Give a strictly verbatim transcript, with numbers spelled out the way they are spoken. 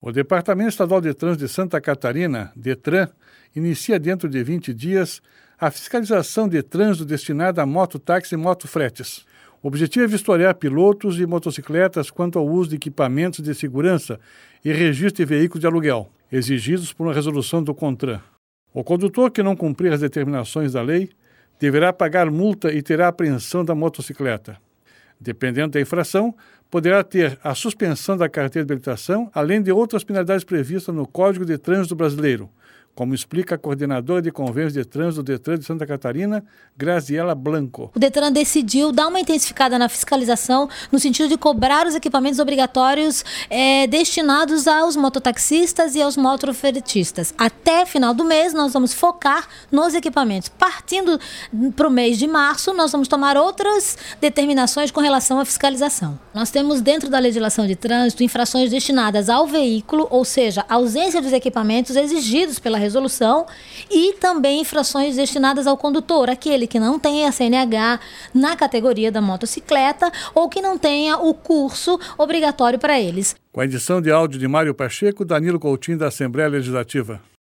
O Departamento Estadual de Trânsito de Santa Catarina, DETRAN, inicia dentro de vinte dias a fiscalização de trânsito destinada a mototáxi e motofretes. O objetivo é vistoriar pilotos e motocicletas quanto ao uso de equipamentos de segurança e registro de veículos de aluguel, exigidos por uma resolução do CONTRAN. O condutor que não cumprir as determinações da lei deverá pagar multa e terá apreensão da motocicleta. Dependendo da infração, poderá ter a suspensão da carteira de habilitação, além de outras penalidades previstas no Código de Trânsito Brasileiro, como explica a coordenadora de convênios de trânsito do DETRAN de Santa Catarina, Graziela Blanco. O DETRAN decidiu dar uma intensificada na fiscalização no sentido de cobrar os equipamentos obrigatórios é, destinados aos mototaxistas e aos motofretistas. Até final do mês, nós vamos focar nos equipamentos. Partindo para o mês de março, nós vamos tomar outras determinações com relação à fiscalização. Nós temos dentro da legislação de trânsito infrações destinadas ao veículo, ou seja, a ausência dos equipamentos exigidos pela resolução, e também infrações destinadas ao condutor, aquele que não tenha C N H na categoria da motocicleta ou que não tenha o curso obrigatório para eles. Com a edição de áudio de Mário Pacheco, Danilo Coutinho, da Assembleia Legislativa.